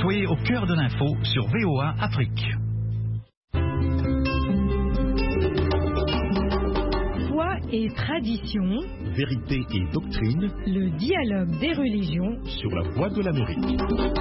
Soyez au cœur de l'info sur VOA Afrique. Foi et tradition, vérité et doctrine, le dialogue des religions sur la Voix de l'Amérique.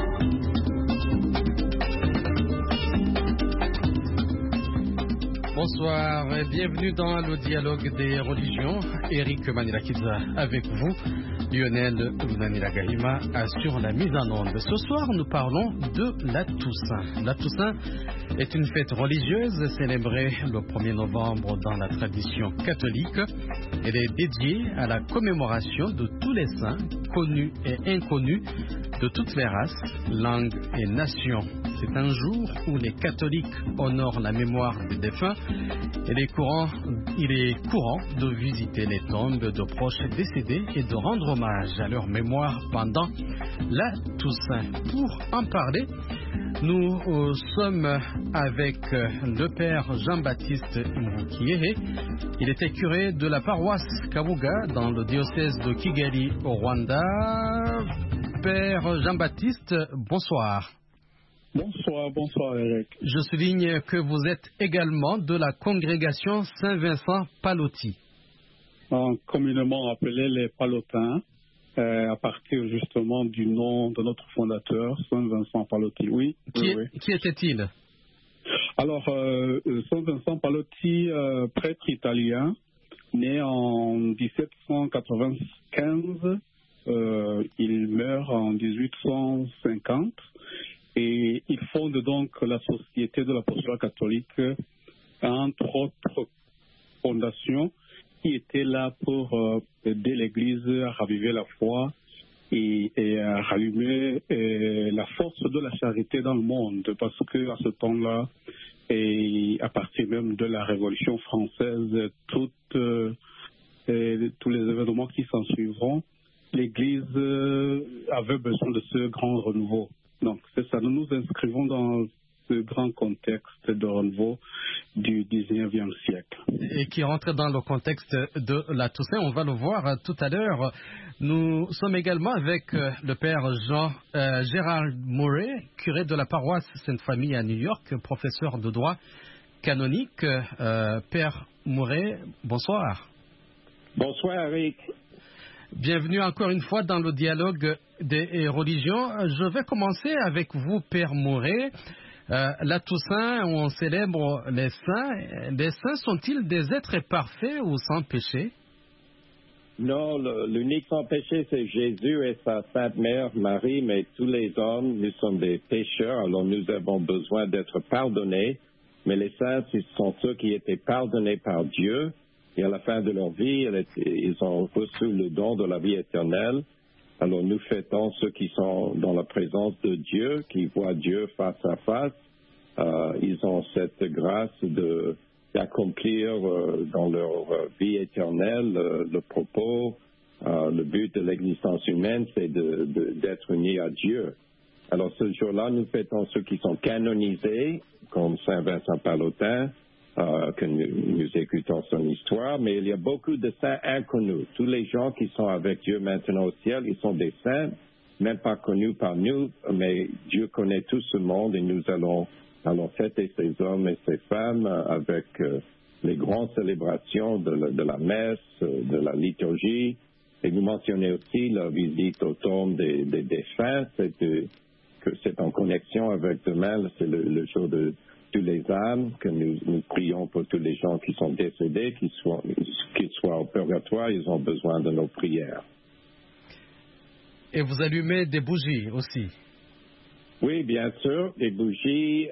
Bonsoir et bienvenue dans le dialogue des religions. Eric Manirakiza avec vous. Lionel Lunanila-Gahima assure la mise en onde. Ce soir, nous parlons de la Toussaint. La Toussaint est une fête religieuse célébrée le 1er novembre dans la tradition catholique. Elle est dédiée à la commémoration de tous les saints, connus et inconnus, de toutes les races, langues et nations. C'est un jour où les catholiques honorent la mémoire des défunts. Il est courant de visiter les tombes de proches décédés et de rendre hommage à leur mémoire pendant la Toussaint. Pour en parler, nous sommes avec le père Jean-Baptiste Moukiere. Il était curé de la paroisse Kabuga dans le diocèse de Kigali au Rwanda. Père Jean-Baptiste, bonsoir. Bonsoir Eric. Je souligne que vous êtes également de la congrégation Saint-Vincent-Pallotti. Communément appelés les Pallotins, à partir justement du nom de notre fondateur, Saint-Vincent-Pallotti. Oui. Qui était-il? Alors, Saint-Vincent-Pallotti, prêtre italien, né en 1795, il meurt en 1850. Et il fonde donc la Société de l'Apostolat catholique, entre autres fondations qui étaient là pour aider l'Église à raviver la foi et à rallumer la force de la charité dans le monde. Parce qu'à ce temps-là, et à partir même de la Révolution française, tous les événements qui s'en suivront, l'Église avait besoin de ce grand renouveau. Donc, c'est ça. Nous nous inscrivons dans ce grand contexte de renouveau du 19e siècle. Et qui rentre dans le contexte de la Toussaint. On va le voir tout à l'heure. Nous sommes également avec le père Gérard Murray, curé de la paroisse Sainte-Famille à New York, professeur de droit canonique. Père Murray, bonsoir. Bonsoir, Eric. Bienvenue encore une fois dans le dialogue des religions. Je vais commencer avec vous, Père Murray. La Toussaint, où on célèbre les saints. Les saints sont-ils des êtres parfaits ou sans péché? Non, l'unique sans péché, c'est Jésus et sa Sainte Mère Marie, mais tous les hommes, nous sommes des pécheurs, alors nous avons besoin d'être pardonnés. Mais les saints, ce sont ceux qui étaient pardonnés par Dieu. Et à la fin de leur vie, ils ont reçu le don de la vie éternelle. Alors nous fêtons ceux qui sont dans la présence de Dieu, qui voient Dieu face à face. Ils ont cette grâce d'accomplir dans leur vie éternelle le propos. Le but de l'existence humaine, c'est d'être unis à Dieu. Alors ce jour-là, nous fêtons ceux qui sont canonisés, comme Saint Vincent Pallotin, que nous écoutons son histoire, mais il y a beaucoup de saints inconnus. Tous les gens qui sont avec Dieu maintenant au ciel, ils sont des saints, même pas connus par nous, mais Dieu connaît tout ce monde et nous allons fêter ces hommes et ces femmes avec les grandes célébrations de la messe, de la liturgie. Et vous mentionnez aussi la visite au tombe des défunts, que c'est en connexion avec demain, c'est le jour de tous les âmes, que nous prions pour tous les gens qui sont décédés, qu'ils soient au purgatoire, ils ont besoin de nos prières. Et vous allumez des bougies aussi? Oui, bien sûr, des bougies.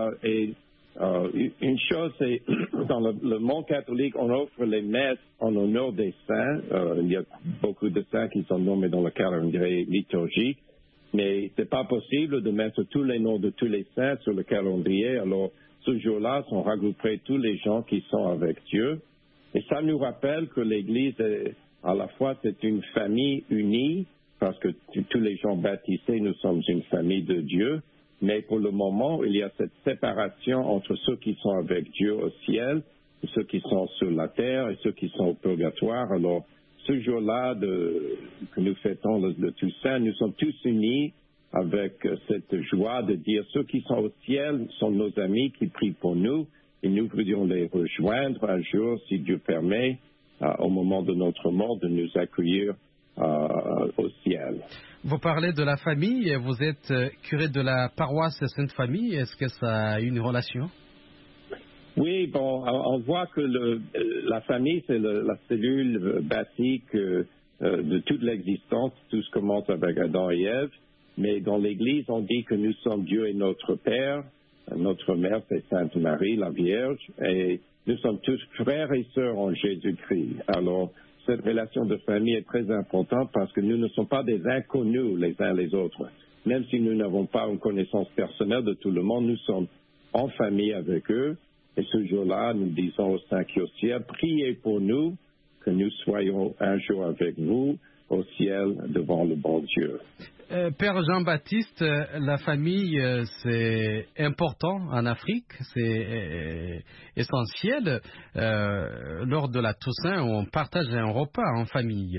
Une chose, c'est dans le monde catholique, on offre les messes en honneur des saints. Il y a beaucoup de saints qui sont nommés dans le calendrier liturgique. Mais ce n'est pas possible de mettre tous les noms de tous les saints sur le calendrier. Alors, ce jour-là, sont regroupés tous les gens qui sont avec Dieu. Et ça nous rappelle que l'Église, à la fois, c'est une famille unie, parce que tous les gens baptisés, nous sommes une famille de Dieu. Mais pour le moment, il y a cette séparation entre ceux qui sont avec Dieu au ciel, et ceux qui sont sur la terre et ceux qui sont au purgatoire. Alors, ce jour-là que nous fêtons le Toussaint, nous sommes tous unis avec cette joie de dire ceux qui sont au ciel sont nos amis qui prient pour nous et nous voudrions les rejoindre un jour, si Dieu permet, au moment de notre mort, de nous accueillir au ciel. Vous parlez de la famille, vous êtes curé de la paroisse Sainte-Famille, est-ce que ça a une relation? Oui, bon, on voit que la famille, c'est la cellule basique de toute l'existence. Tout se commence avec Adam et Ève. Mais dans l'Église, on dit que nous sommes Dieu et notre Père. Notre mère, c'est Sainte Marie, la Vierge. Et nous sommes tous frères et sœurs en Jésus-Christ. Alors, cette relation de famille est très importante parce que nous ne sommes pas des inconnus les uns les autres. Même si nous n'avons pas une connaissance personnelle de tout le monde, nous sommes en famille avec eux. Et ce jour-là, nous disons aux saints qui sont au ciel, priez pour nous, que nous soyons un jour avec vous au ciel devant le bon Dieu. Père Jean-Baptiste, la famille, c'est important en Afrique, c'est essentiel. Lors de la Toussaint, on partage un repas en famille.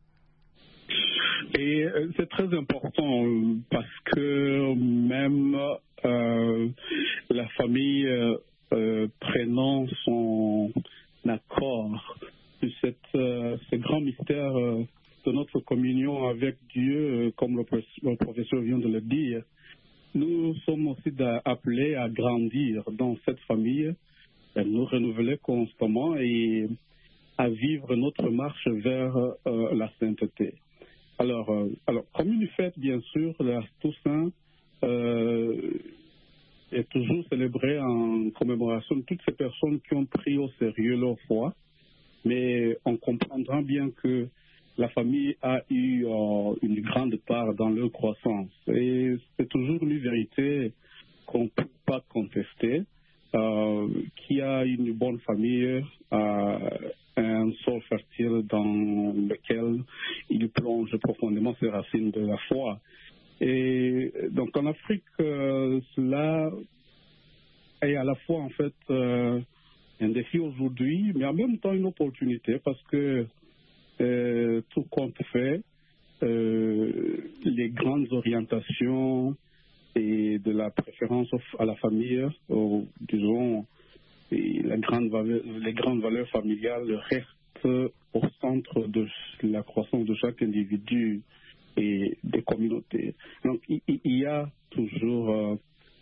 Et c'est très important parce que même la famille prenant son accord sur ce grand mystère de notre communion avec Dieu, comme le professeur vient de le dire, nous sommes aussi appelés à grandir dans cette famille, à nous renouveler constamment et à vivre notre marche vers la sainteté. Alors, comme une fête, bien sûr, la Toussaint est toujours célébrée en commémoration de toutes ces personnes qui ont pris au sérieux leur foi, mais on comprendra bien que la famille a eu une grande part dans leur croissance. Et c'est toujours une vérité qu'on ne peut pas contester. Qui a une bonne famille a un sol fertile dans lequel il plonge profondément ses racines de la foi. Et donc en Afrique, cela est à la fois en fait un défi aujourd'hui, mais en même temps une opportunité parce que tout compte fait, les grandes orientations et de la préférence à la famille, disons, les grandes valeurs familiales restent au centre de la croissance de chaque individu et des communautés. Donc il y a toujours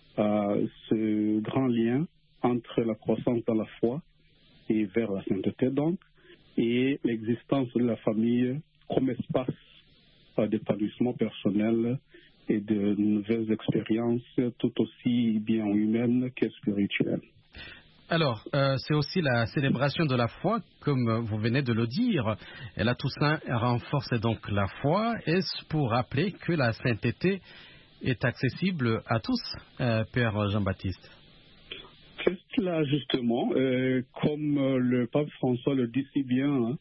ce grand lien entre la croissance dans la foi et vers la sainteté donc, et l'existence de la famille comme espace d'épanouissement personnel et de nouvelles expériences tout aussi bien humaines que spirituelles. Alors, c'est aussi la célébration de la foi, comme vous venez de le dire. Et la Toussaint renforce donc la foi. Est-ce pour rappeler que la sainteté est accessible à tous, Père Jean-Baptiste? C'est cela justement, comme le pape François le dit si bien,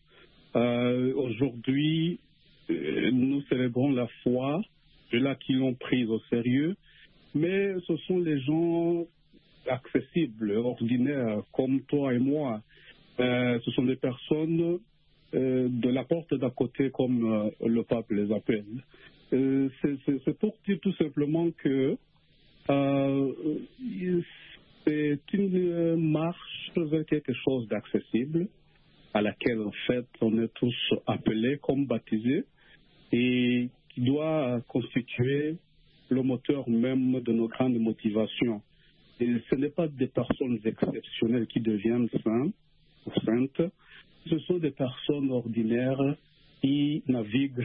aujourd'hui nous célébrons la foi de là qui l'ont prise au sérieux, mais ce sont les gens accessibles, ordinaires, comme toi et moi. Ce sont des personnes de la porte d'à côté, comme le pape les appelle. C'est pour dire tout simplement que c'est une marche vers quelque chose d'accessible, à laquelle en fait on est tous appelés comme baptisés, et qui doit constituer le moteur même de nos grandes motivations. Et ce n'est pas des personnes exceptionnelles qui deviennent saints ou saintes, ce sont des personnes ordinaires qui naviguent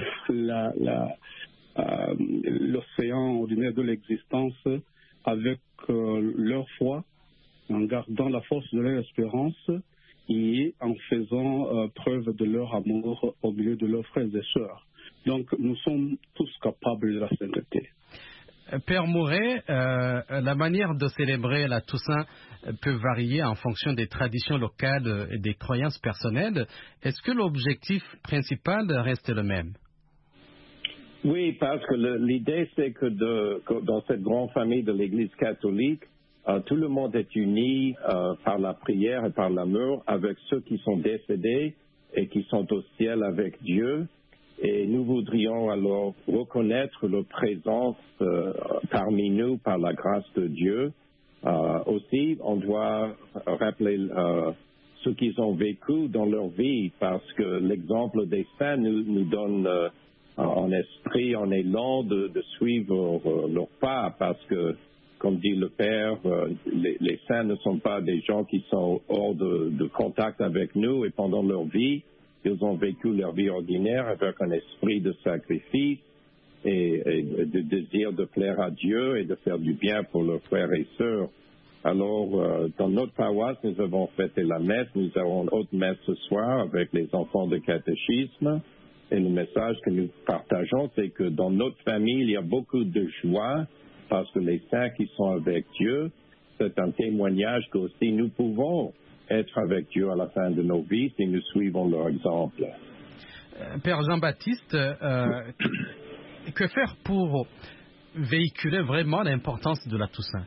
l'océan ordinaire de l'existence avec leur foi, en gardant la force de leur espérance et en faisant preuve de leur amour au milieu de leurs frères et sœurs. Donc nous sommes tous capables de la sainteté. Père Mouret, la manière de célébrer la Toussaint peut varier en fonction des traditions locales et des croyances personnelles. Est-ce que l'objectif principal reste le même? Oui, parce que l'idée, c'est que dans cette grande famille de l'Église catholique, tout le monde est uni par la prière et par l'amour avec ceux qui sont décédés et qui sont au ciel avec Dieu. Et nous voudrions alors reconnaître leur présence parmi nous par la grâce de Dieu. Aussi, on doit rappeler ce qu'ils ont vécu dans leur vie, parce que l'exemple des saints nous donne en esprit, en élan de suivre leur pas, parce que, comme dit le Père, les saints ne sont pas des gens qui sont hors de contact avec nous, et pendant leur vie, ils ont vécu leur vie ordinaire avec un esprit de sacrifice et de désir de plaire à Dieu et de faire du bien pour leurs frères et sœurs. Alors, dans notre paroisse, nous avons fêté la messe. Nous avons une autre messe ce soir avec les enfants de catéchisme. Et le message que nous partageons, c'est que dans notre famille, il y a beaucoup de joie parce que les saints qui sont avec Dieu, c'est un témoignage que aussi nous pouvons être avec Dieu à la fin de nos vies si nous suivons leur exemple. Père Jean-Baptiste, que faire pour véhiculer vraiment l'importance de la Toussaint?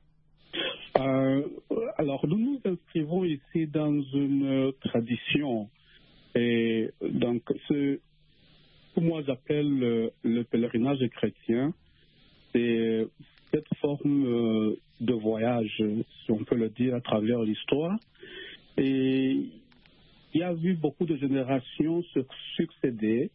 Alors, nous nous inscrivons ici dans une tradition. Et donc, ce que moi j'appelle le pèlerinage chrétien, c'est cette forme de voyage, si on peut le dire, à travers l'histoire. Et il y a vu beaucoup de générations se succéder,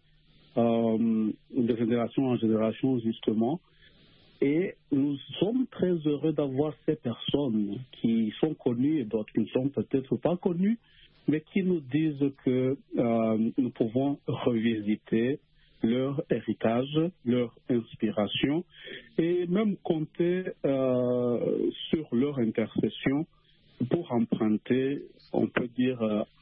de génération en génération justement. Et nous sommes très heureux d'avoir ces personnes qui sont connues et d'autres qui ne sont peut-être pas connues, mais qui nous disent que nous pouvons revisiter leur héritage, leur inspiration et même compter sur leur intercession pour emprunter, on peut dire,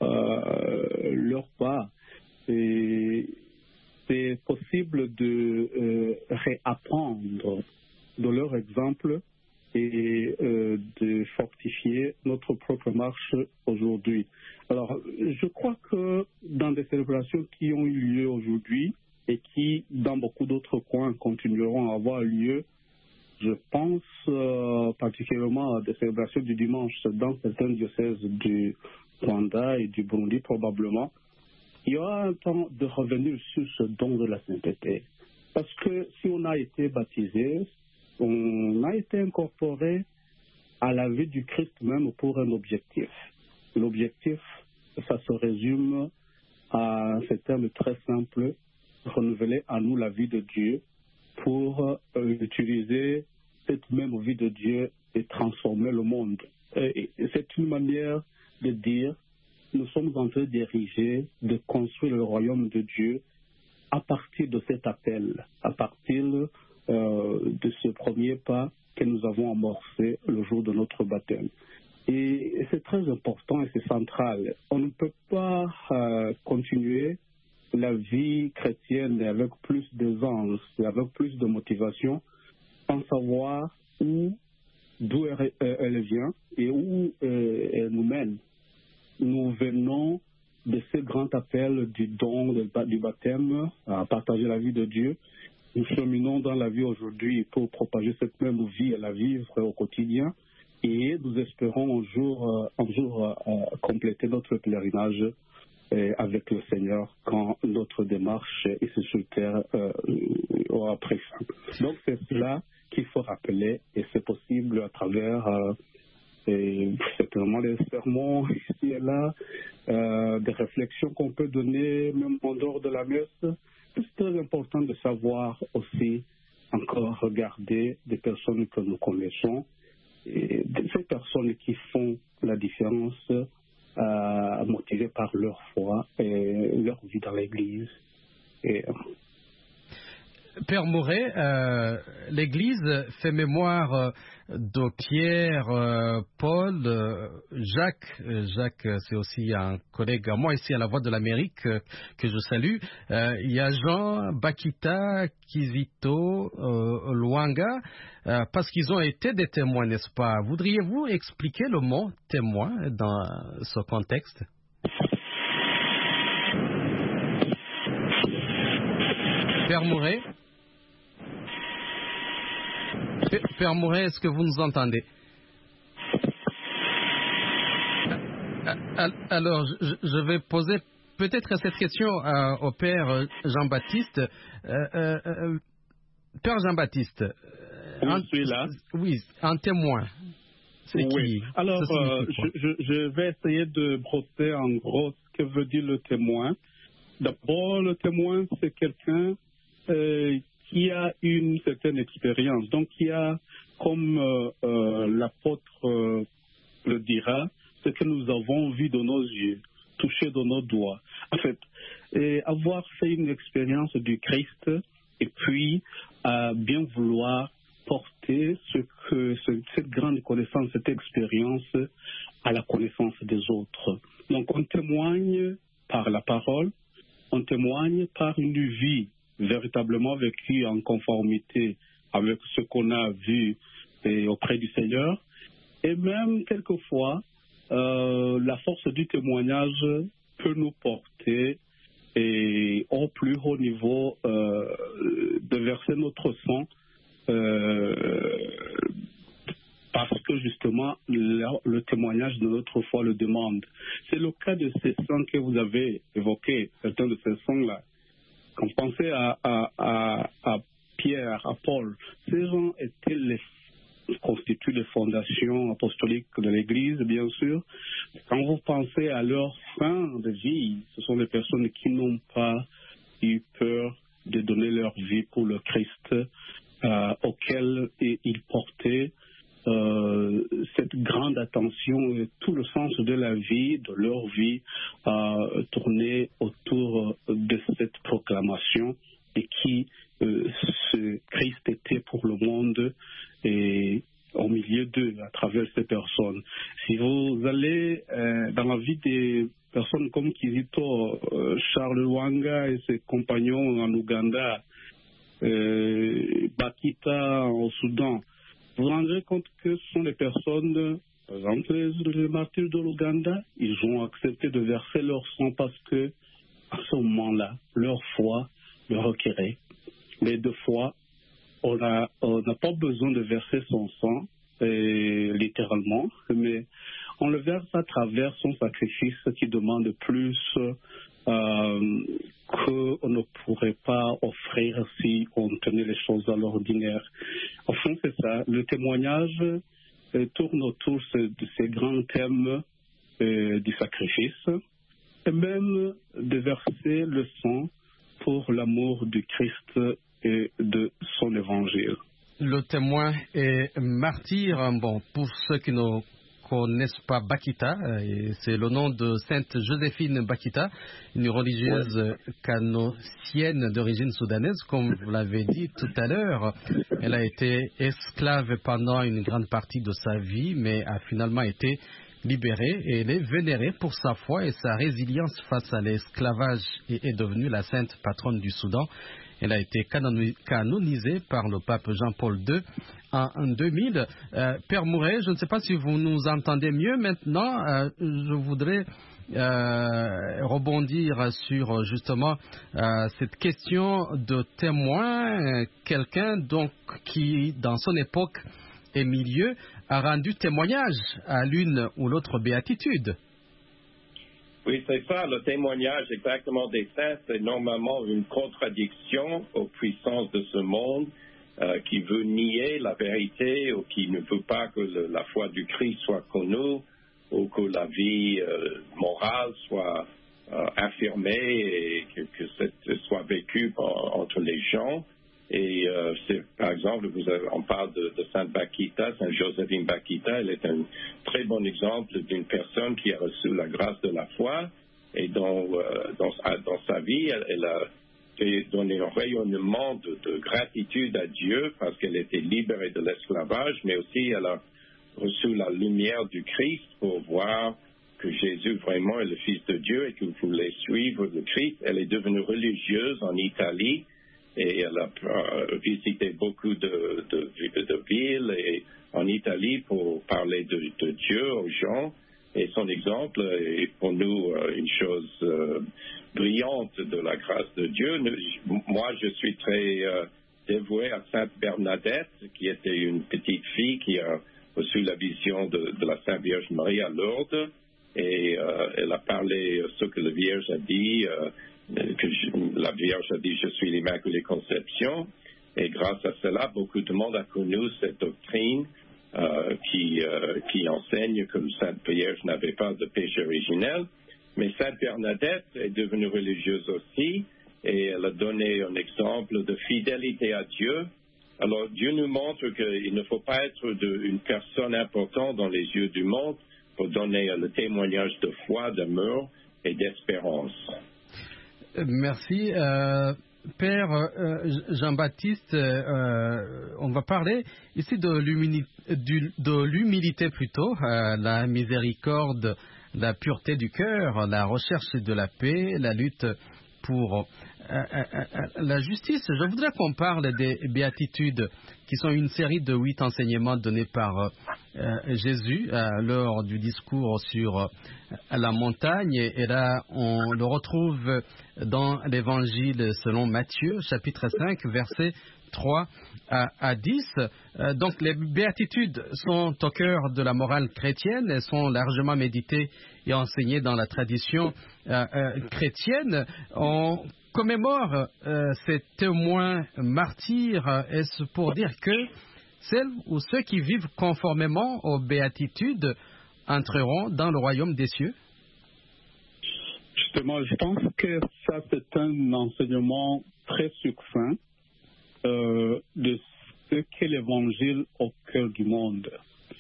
leur pas. Et c'est possible de réapprendre de leur exemple et de fortifier notre propre marche aujourd'hui. Alors, je crois que dans des célébrations qui ont eu lieu aujourd'hui et qui, dans beaucoup d'autres coins, continueront à avoir lieu, je pense particulièrement à des célébrations du dimanche dans certains diocèses du Rwanda et du Burundi probablement, il y aura un temps de revenir sur ce don de la sainteté. Parce que si on a été baptisé, on a été incorporé à la vie du Christ même pour un objectif. L'objectif, ça se résume à un terme très simple, renouveler en nous la vie de Dieu pour utiliser cette même vie de Dieu et transformer le monde. Et c'est une manière de dire, nous sommes en train d'ériger, de construire le royaume de Dieu à partir de cet appel, à partir de ce premier pas que nous avons amorcé le jour de notre baptême. Et c'est très important et c'est central. On ne peut pas continuer la vie chrétienne avec plus d'aisance, avec plus de motivation, sans savoir d'où elle vient et où elle nous mène. Nous venons de ce grand appel du don du baptême à partager la vie de Dieu. Nous cheminons dans la vie aujourd'hui pour propager cette même vie et la vivre au quotidien. Et nous espérons un jour compléter notre pèlerinage avec le Seigneur quand notre démarche ici sur terre aura pris fin. Donc c'est cela qu'il faut rappeler et c'est possible à travers certainement des sermons ici et là, des réflexions qu'on peut donner même en dehors de la messe. C'est très important de savoir aussi encore regarder des personnes que nous connaissons, et ces personnes qui font la différence motivées par leur foi et leur vie dans l'Église. Père Mouret, l'Église fait mémoire de Pierre, Paul, Jacques. Jacques, c'est aussi un collègue à moi ici à la Voix de l'Amérique que je salue. Il y a Jean, Bakita, Kizito, Luanga, parce qu'ils ont été des témoins, n'est-ce pas? Voudriez-vous expliquer le mot témoin dans ce contexte? Père Mouret? Père Mouret, est-ce que vous nous entendez? Alors, je vais poser peut-être cette question au Père Jean-Baptiste. Père Jean-Baptiste, je suis là. Oui, un témoin. C'est qui? Alors, je vais essayer de brosser en gros ce que veut dire le témoin. D'abord, le témoin, c'est quelqu'un qui a une certaine expérience, donc qui a, comme l'apôtre le dira, ce que nous avons vu de nos yeux, touché de nos doigts. En fait, avoir fait une expérience du Christ et puis bien vouloir porter cette grande connaissance, cette expérience à la connaissance des autres. Donc on témoigne par la parole, on témoigne par une vie véritablement vécue en conformité avec ce qu'on a vu auprès du Seigneur. Et même quelquefois, la force du témoignage peut nous porter au plus haut niveau de verser notre sang parce que justement le témoignage de notre foi le demande. C'est le cas de ces saints que vous avez évoqués, certains de ces saints-là. Quand vous pensez à Pierre, à Paul, ces gens constituent les fondations apostoliques de l'Église, bien sûr. Quand vous pensez à leur fin de vie, ce sont des personnes qui n'ont pas eu peur de donner leur vie pour le Christ, auquel ils portaient cette grande attention et tout le sens de la vie, de leur vie, tourné autour de cette proclamation et qui ce Christ était pour le monde et au milieu d'eux, à travers ces personnes. Si vous allez dans la vie des personnes comme Kizito, Charles Lwanga et ses compagnons en Ouganda, Bakita au Soudan, vous vous rendrez compte que ce sont des personnes, par exemple les martyrs de l'Ouganda, ils ont accepté de verser leur sang parce que à ce moment-là, leur foi le requérait. Mais deux fois, on n'a pas besoin de verser son sang, littéralement, mais on le verse à travers son sacrifice qui demande plus qu'on ne pourrait pas offrir si on tenait les choses à l'ordinaire. Au fond, c'est ça. Le témoignage tourne autour de ces grands thèmes du sacrifice et même de verser le sang pour l'amour du Christ et de son évangile. Le témoin est martyr. Bon, pour ceux qui ne connaissent pas Bakita, c'est le nom de Sainte Joséphine Bakita, une religieuse canossienne d'origine soudanaise, comme vous l'avez dit tout à l'heure. Elle a été esclave pendant une grande partie de sa vie, mais a finalement été libérée et elle est vénérée pour sa foi et sa résilience face à l'esclavage et est devenue la sainte patronne du Soudan. Elle a été canonisée par le pape Jean-Paul II en 2000. Père Mouret, je ne sais pas si vous nous entendez mieux maintenant. Je voudrais rebondir sur justement cette question de témoin, quelqu'un donc qui dans son époque et milieu a rendu témoignage à l'une ou l'autre béatitude. Oui, c'est ça, le témoignage exactement des saints, c'est normalement une contradiction aux puissances de ce monde qui veut nier la vérité ou qui ne veut pas que la foi du Christ soit connue ou que la vie morale soit affirmée et que soit vécue entre les gens. Et par exemple, on parle de Sainte Bakita, Sainte Joséphine Bakita. Elle est un très bon exemple d'une personne qui a reçu la grâce de la foi et dans sa vie, elle a donné un rayonnement de gratitude à Dieu parce qu'elle était libérée de l'esclavage, mais aussi elle a reçu la lumière du Christ pour voir que Jésus vraiment est le Fils de Dieu et qu'il voulait suivre le Christ. Elle est devenue religieuse en Italie. Et elle a visité beaucoup de villes et en Italie pour parler de Dieu aux gens. Et son exemple est pour nous une chose brillante de la grâce de Dieu. Moi, je suis très dévoué à Sainte Bernadette, qui était une petite fille qui a reçu la vision de la Sainte Vierge Marie à Lourdes. et elle a parlé ce que la Vierge a dit, la Vierge a dit « Je suis l'Immaculée Conception ». Et grâce à cela, beaucoup de monde a connu cette doctrine qui enseigne que Sainte Vierge n'avait pas de péché originel. Mais Sainte Bernadette est devenue religieuse aussi, et elle a donné un exemple de fidélité à Dieu. Alors Dieu nous montre qu'il ne faut pas être une personne importante dans les yeux du monde pour donner le témoignage de foi, d'amour et d'espérance. Merci. Père Jean-Baptiste, on va parler ici de l'humilité plutôt, la miséricorde, la pureté du cœur, la recherche de la paix, la lutte pour la justice. Je voudrais qu'on parle des béatitudes, qui sont une série de 8 enseignements donnés par Jésus lors du discours sur la montagne. Et là, on le retrouve dans l'évangile selon Matthieu, chapitre 5, versets 3 à 10. Donc les béatitudes sont au cœur de la morale chrétienne. Elles sont largement méditées et enseignées dans la tradition chrétienne. On commémore ces témoins martyrs. Est-ce pour dire que celles ou ceux qui vivent conformément aux béatitudes entreront dans le royaume des cieux? Justement, je pense que ça, c'est un enseignement très succinct de ce qu'est l'Évangile au cœur du monde.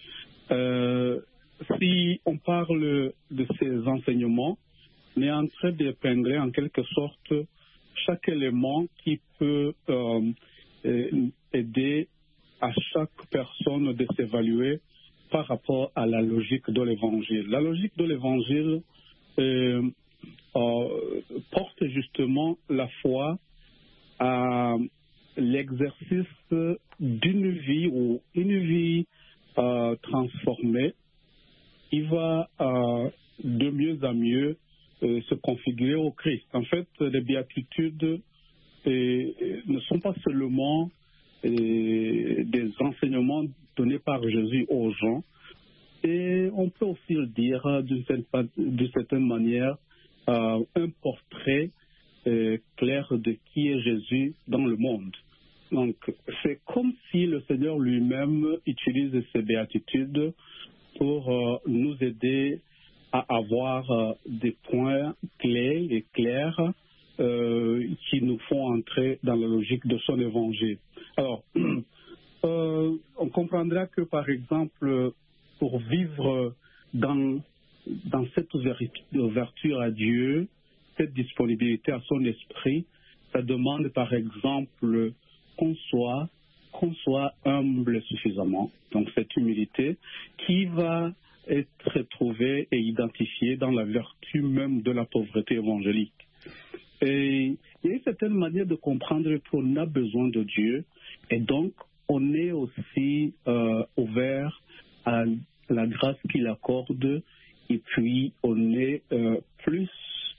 Si on parle de ces enseignements, on est en train d'épingler en quelque sorte chaque élément qui peut aider à chaque personne de s'évaluer par rapport à la logique de l'Évangile. La logique de l'Évangile porte justement la foi à l'exercice d'une vie ou une vie transformée qui va de mieux en mieux se configurer au Christ. En fait, les béatitudes ne sont pas seulement des enseignements donnés par Jésus aux gens, et on peut aussi le dire d'une certaine manière, un portrait clair de qui est Jésus dans le monde. Donc, c'est comme si le Seigneur lui-même utilise ces béatitudes pour nous aider à avoir des points clés et clairs qui nous font entrer dans la logique de son évangile. Alors, on comprendra que, par exemple, pour vivre dans cette ouverture à Dieu, cette disponibilité à son esprit, ça demande, par exemple, qu'on soit humble suffisamment. Donc, cette humilité qui va être trouvée et identifiée dans la vertu même de la pauvreté évangélique. Et il y a une certaine manière de comprendre qu'on a besoin de Dieu, et donc on est aussi ouvert à la grâce qu'il accorde, et puis on est plus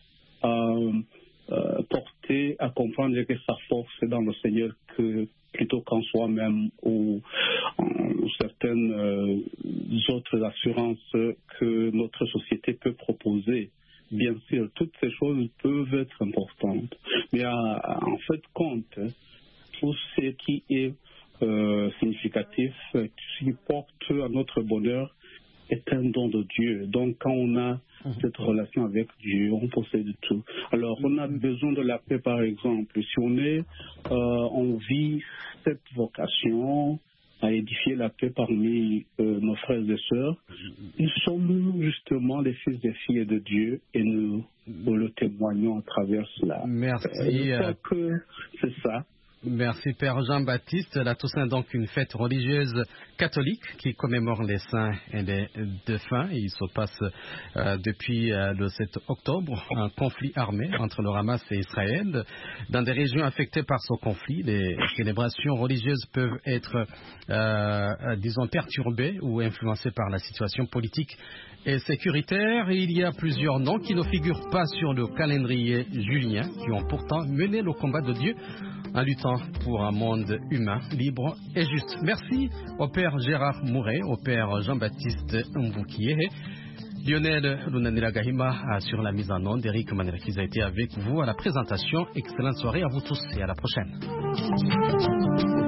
porté à comprendre que sa force est dans le Seigneur plutôt qu'en soi-même ou en certaines autres assurances que notre société peut proposer. Bien sûr, toutes ces choses peuvent être importantes, mais en fait, compte, tout ce qui est significatif, qui porte à notre bonheur, est un don de Dieu. Donc, quand on a cette relation avec Dieu, on possède tout. Alors, on a besoin de la paix, par exemple. Si on vit cette vocation à édifier la paix parmi nos frères et sœurs, nous sommes justement les fils et filles de Dieu, et nous le témoignons à travers cela. Merci. Je crois que c'est ça. Merci Père Jean-Baptiste. La Toussaint est donc une fête religieuse catholique qui commémore les saints et les défunts. Il se passe depuis le 7 octobre un conflit armé entre le Hamas et Israël. Dans des régions affectées par ce conflit, les célébrations religieuses peuvent être, disons, perturbées ou influencées par la situation politique et sécuritaire. Il y a plusieurs noms qui ne figurent pas sur le calendrier julien, qui ont pourtant mené le combat de Dieu en luttant pour un monde humain, libre et juste. Merci au Père Gérard Mouret, au Père Jean-Baptiste Mboukié Lionel Lunanila Gahima sur la mise en onde. Eric Manirakiza a été avec vous à la présentation. Excellente soirée à vous tous et à la prochaine.